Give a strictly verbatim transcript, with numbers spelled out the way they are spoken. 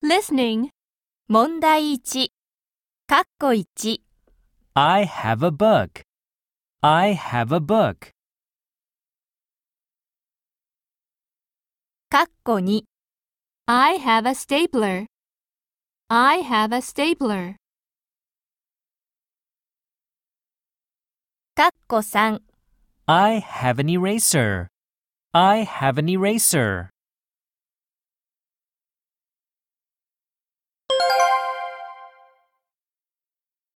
Listening 問題いち、かっこいち。 I have a book. I have a book. かっこに、I have a stapler. I have a stapler. かっこさん、 I have an eraser. I have an eraser.